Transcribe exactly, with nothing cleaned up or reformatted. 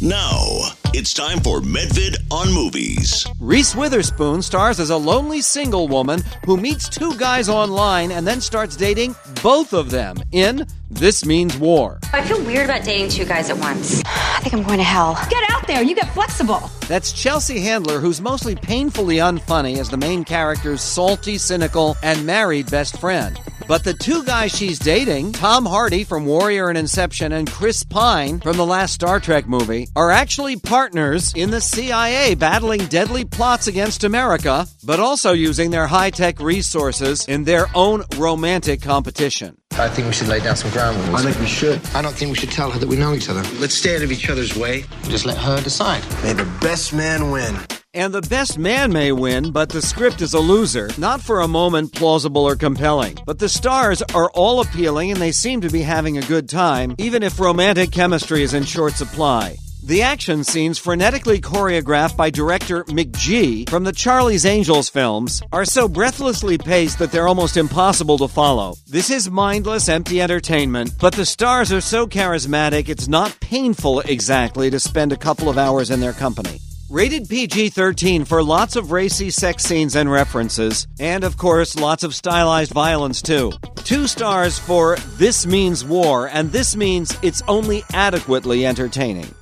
Now, it's time for Medvid on Movies. Reese Witherspoon stars as a lonely single woman who meets two guys online and then starts dating both of them in This Means War. I feel weird about dating two guys at once. I think I'm going to hell. Get out there, you get flexible. That's Chelsea Handler, who's mostly painfully unfunny as the main character's salty, cynical, and married best friend. But the two guys she's dating, Tom Hardy from Warrior and Inception and Chris Pine from the last Star Trek movie, are actually partners in the C I A battling deadly plots against America, but also using their high-tech resources in their own romantic competition. I think we should lay down some ground rules. I think we should. I don't think we should tell her that we know each other. Let's stay out of each other's way. Just let her decide. May the best man win. And the best man may win, but the script is a loser. Not for a moment plausible or compelling. But the stars are all appealing and they seem to be having a good time, even if romantic chemistry is in short supply. The action scenes, frenetically choreographed by director McG from the Charlie's Angels films, are so breathlessly paced that they're almost impossible to follow. This is mindless, empty entertainment, but the stars are so charismatic it's not painful exactly to spend a couple of hours in their company. Rated P G thirteen for lots of racy sex scenes and references, and of course lots of stylized violence too. Two stars for This Means War, and this means it's only adequately entertaining.